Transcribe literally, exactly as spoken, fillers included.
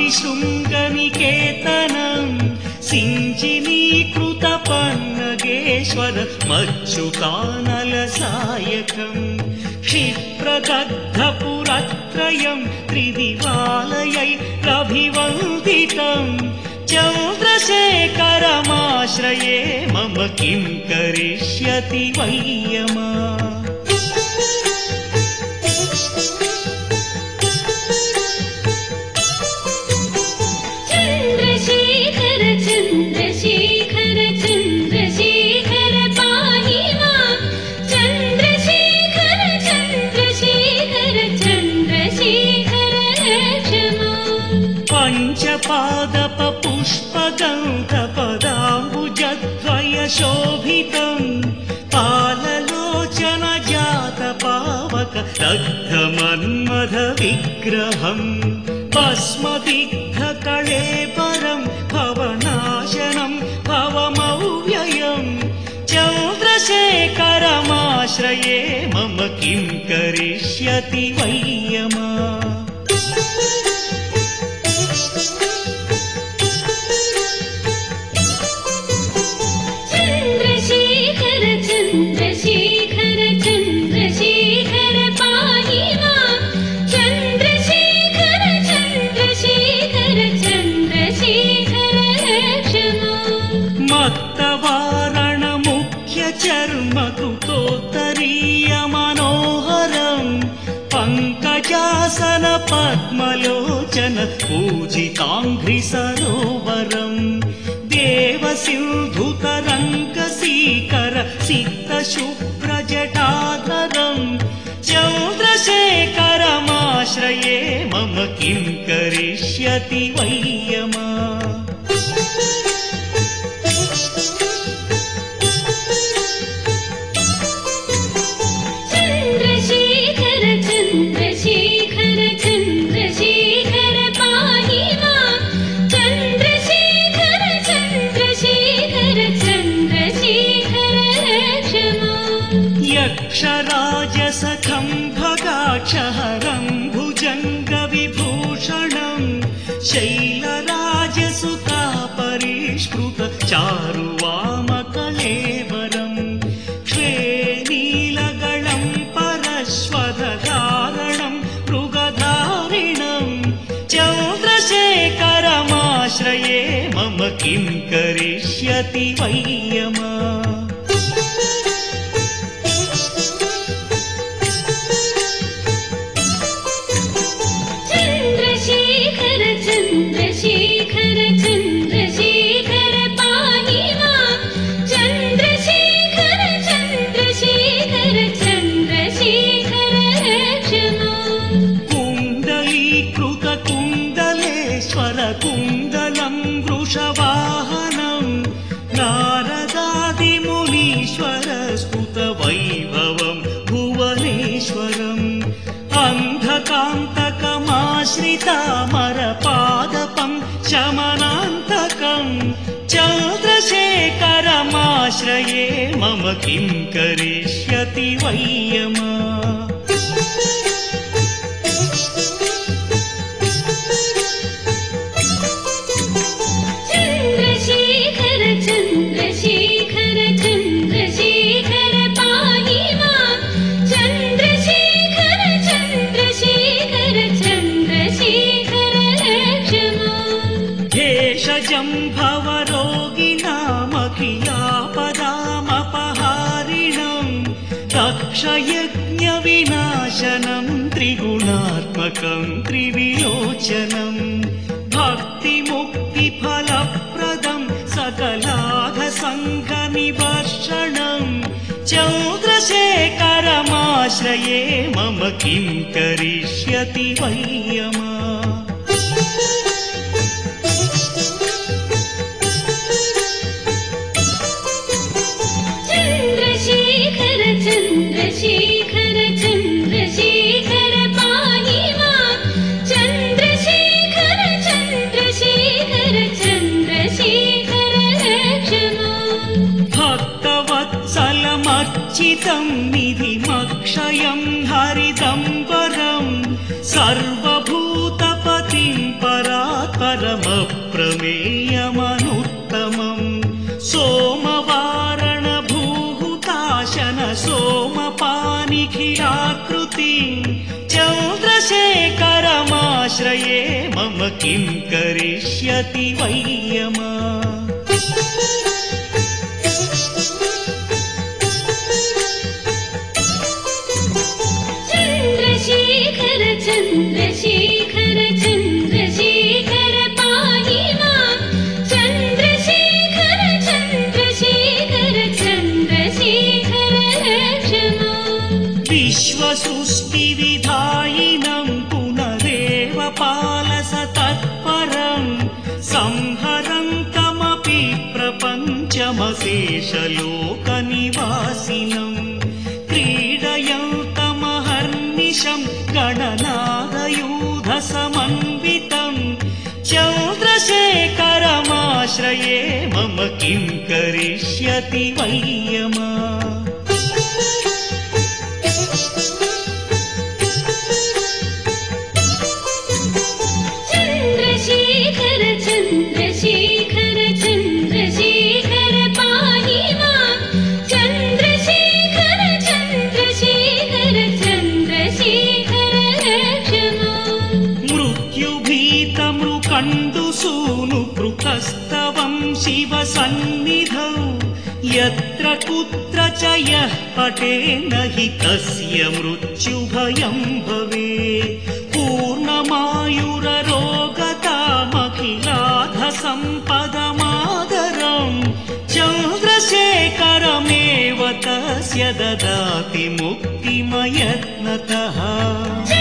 शृङ्गनिकेतनम् सिञ्चिनीकृतपन्नगेश्वर मच्युतानलसायकम् क्षिप्रदग्धपुरत्रयम् त्रिदिवालयैरभिवन्दितम् चन्द्रशेखरमाश्रये मम किं करिष्यति वै यमा। चन्द्रशेखर चन्द्रशेखर चन्द्रशेखर पाहि मां चन्द्रशेखर चन्द्रशेखर चन्द्रशेखर रक्ष माम्। पञ्चपादपपुष्पगन्धपदाम्बुजद्वयशोभितम् पाललोचन जातपावक दग्धमन्मथविग्रहम् भस्मदिग्धकळेबरम् भवनाशनम् भवमव्ययम् चन्द्रशेखरमाश्रये मम किं करिष्यति वै यमा। चन्द्रशेखर चन्द्रशेखर चन्द्रशेखर पाहि मां चन्द्रशेखर चन्द्रशेखर चन्द्रशेखर रक्ष माम्। मत्तवारणमुख्यचर्मकृतोत्तरीयमनोहरम् पङ्कजासन पद्मलोचन पूजिताङ्घ्रिसरोवरम् देवसिन्धुतरङ्गसीकर सिक्तशुभ्रजटाधरम् चन्द्रशेखरमाश्रये मम किं करिष्यति वै यमा। चन्द्रशेखर चन्द्रशेखर चन्द्रशेखर पाहि मां चन्द्रशेखर चन्द्रशेखर चन्द्रशेखर रक्ष माम्। यक्षराजसखम् भगाक्षहरम् भुजङ्गविभूषणम् शैलराजसुतापरिष्कृत चारुवामकलेवरम् श्वेनीलगणम् परश्वधारणम् मृगधारिणम् चन्द्रशेखरमाश्रये मम किं करिष्यति वै यमा। चन्द्रशेखर चन्द्रशेखर चन्द्रशेखर पाहि मां चन्द्रशेखर चन्द्रशेखर चन्द्रशेखर रक्ष माम्। कुण्डलीकृतकुण्डलेश्वर कुण्डलम् वृषवाहनम् नारदादिमुनीश्वर स्तुतवैभवम् भुवनेश्वरम् अन्धकान्तकमाश्रितामरपादपम् शमनान्तकम् चन्द्रशेखरमाश्रये मम किं करिष्यति वै यमा। चन्द्रशेखर चन्द्रशेखर चन्द्रशेखर पाहि मां चन्द्रशेखर चन्द्रशेखर चन्द्रशेखर रक्ष माम्। भेषजम् भवरोगिणामखिलापदामपहारिणम् दक्षयज्ञविनाशनम् त्रिगुणात्मकम् त्रिविलोचनम् भक्तिमुक्तिफलप्रदम् सकलाघसङ्घनिवर्षणम् चन्द्रशेखरमाश्रये मम किं करिष्यति वै यमा। चन्द्रशेखर चन्द्रशेखर चन्द्रशेखर पाहि मां चन्द्रशेखर चन्द्रशेखर चन्द्रशेखर रक्ष माम्। भक्तवत्सलमर्चितम् निधिमक्षयम् हरिदम्बरम् सर्वभूतपतिम् परात्परम् प्रमेयमनुत्तमम् सोमवारण भूहुताशन सोमपानिखिलाकृतिम् चन्द्रशेखरमाश्रये मम किं करिष्यति वै यमा चन्द्रशेखर चन्द्रशेखर चन्द्रशेखर पाहि मां चन्द्रशेखर चन्द्रशेखर चन्द्रशेखर रक्ष माम् विश्वसृष्टिविधायिनं पुनरेव पालस तत्परं संहरन्तमपि प्रपञ्चमशेषलोकनिवासिनं क्रीडयन्तमहर्निशं गणनादयूधसमन्वितं चन्द्रशेखरमाश्रये मम किं करिष्यति वै यमा चन्द्रशेखर चन्द्रशेखर चन्द्रशेखर पाहि मां चन्द्रशेखर चन्द्रशेखर चन्द्रशेखर रक्ष माम् मृत्युभीतमृकण्डुसूनुपृतस्तवं शिवसन्निधौ यत्र कुत्र च यः पठेन्न हि तस्य मृत्युभयं भवेत् पूर्णमायुररोगतामखिलाधसम्पदमादरं चन्द्रशेखरमेव तस्य ददाति मुक्तिमयत्नतः।